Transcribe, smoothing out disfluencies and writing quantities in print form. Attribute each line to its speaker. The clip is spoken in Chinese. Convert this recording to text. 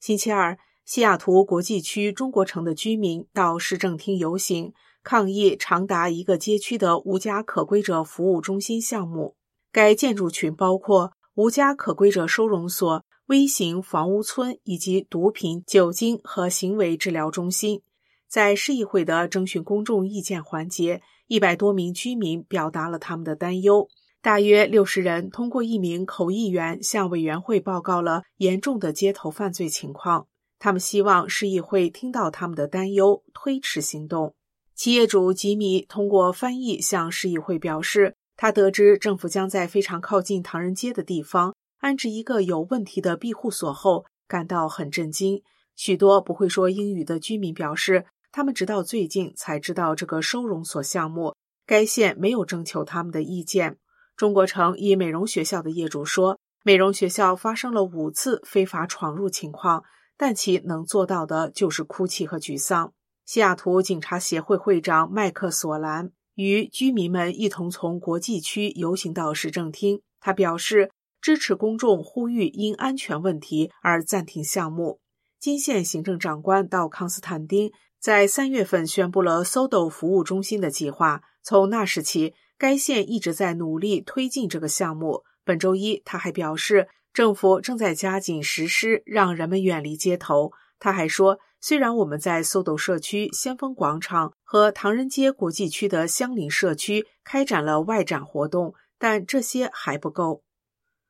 Speaker 1: 星期二，西雅图国际区中国城的居民到市政厅游行，抗议长达1个街区的无家可归者服务中心项目。该建筑群包括无家可归者收容所、微型房屋村以及毒品、酒精和行为治疗中心。在市议会的征询公众意见环节，100多名居民表达了他们的担忧。大约60人通过一名口译员向委员会报告了严重的街头犯罪情况。他们希望市议会听到他们的担忧，推迟行动。企业主吉米通过翻译向市议会表示，他得知政府将在非常靠近唐人街的地方安置一个有问题的庇护所后，感到很震惊。许多不会说英语的居民表示，他们直到最近才知道这个收容所项目，该县没有征求他们的意见。中国城一美容学校的业主说，美容学校发生了5次非法闯入情况，但其能做到的就是哭泣和沮丧。西雅图警察协会会长麦克索兰与居民们一同从国际区游行到市政厅，他表示支持公众呼吁因安全问题而暂停项目。金县行政长官到康斯坦丁在3月份宣布了 SODO 服务中心的计划，从那时起，该县一直在努力推进这个项目。本周一，他还表示，政府正在加紧实施，让人们远离街头。他还说，虽然我们在 SODO 社区、先锋广场和唐人街国际区的相邻社区开展了外展活动，但这些还不够。